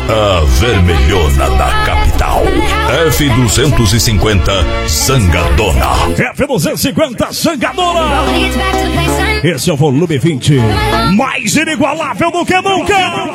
A vermelhona da capital. F250 Sangadona. F250 Sangadona. Esse é o volume 20. Mais inigualável do que nunca.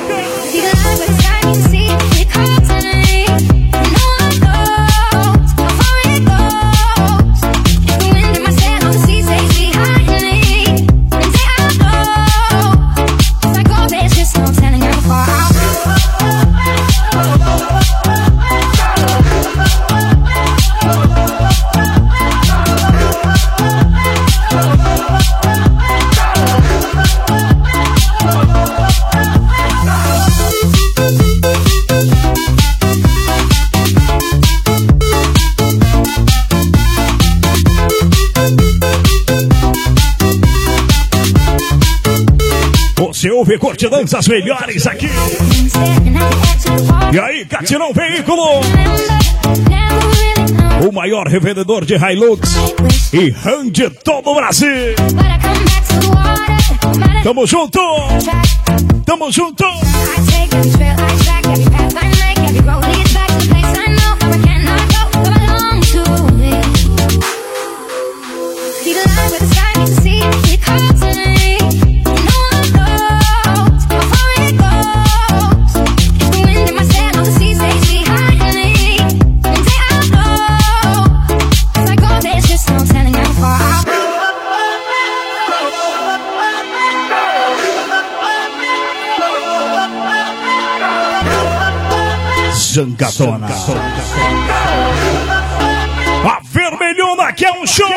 Você ouve curtindo as melhores aqui. E aí, Catirão Veículo, o maior revendedor de Hilux e Ram de todo o Brasil. Tamo junto! Tamo junto! Sangadona. A vermelhona que é um show.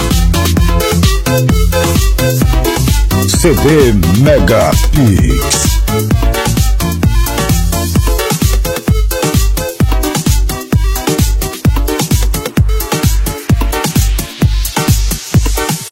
CD Mega Pix.